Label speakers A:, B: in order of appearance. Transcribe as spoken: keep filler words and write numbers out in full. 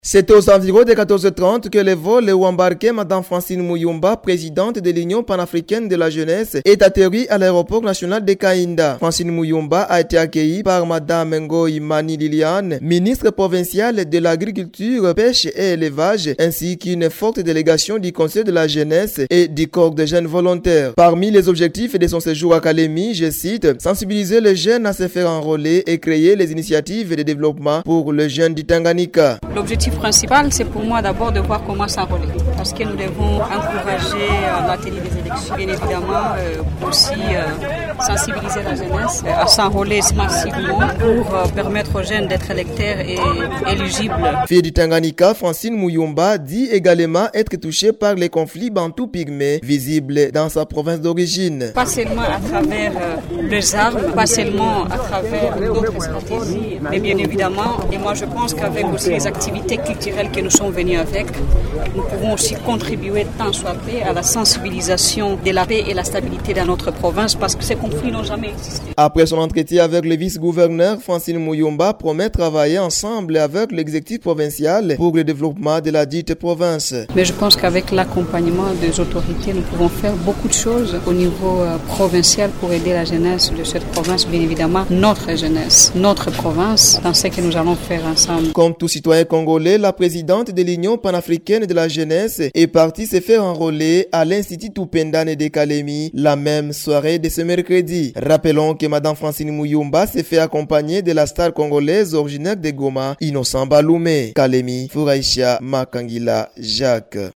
A: C'est aux environs de quatorze heures trente que le vol où embarquait Madame Francine Muyumba, présidente de l'Union panafricaine de la jeunesse, est atterri à l'aéroport national de Kainda. Francine Muyumba a été accueillie par Madame Ngoï Mani Liliane, ministre provinciale de l'agriculture, pêche et élevage, ainsi qu'une forte délégation du conseil de la jeunesse et du corps de jeunes volontaires. Parmi les objectifs de son séjour à Kalemi, je cite, sensibiliser les jeunes à se faire enrôler et créer les initiatives de développement pour les jeunes du Tanganyika.
B: L'objectif principal, c'est pour moi d'abord de voir comment s'enrôler. Parce que nous devons encourager euh, la tenue des élections, bien évidemment, euh, aussi euh, sensibiliser la jeunesse euh, à s'enrôler massivement pour euh, permettre aux jeunes d'être électeurs et éligibles.
A: Fille du Tanganyika, Francine Muyumba dit également être touchée par les conflits bantou-pygmées visibles dans sa province d'origine.
B: Pas seulement à travers euh, les armes, pas seulement à travers d'autres stratégies, mais bien évidemment, et moi je pense qu'avec aussi les activités culturelles que nous sommes venus avec, nous pouvons aussi contribuer tant soit peu à la sensibilisation de la paix et la stabilité dans notre province parce que ces conflits n'ont jamais existé.
A: Après son entretien avec le vice-gouverneur, Francine Muyumba promet travailler ensemble avec l'exécutif provincial pour le développement de la dite province.
B: Mais je pense qu'avec l'accompagnement des autorités, nous pouvons faire beaucoup de choses au niveau euh, provincial pour aider la jeunesse de cette province, bien évidemment notre jeunesse, notre province, dans ce que nous allons faire ensemble.
A: Comme tout citoyen congolais, la présidente de l'Union panafricaine de la jeunesse est partie se faire enrôler à l'Institut Tupendane de Kalemi la même soirée de ce mercredi. Rappelons que Madame Francine Muyumba s'est fait accompagner de la star congolaise originaire de Goma, Innocent Baloumé. Kalemi, Fouraïcha Makangila, Jacques.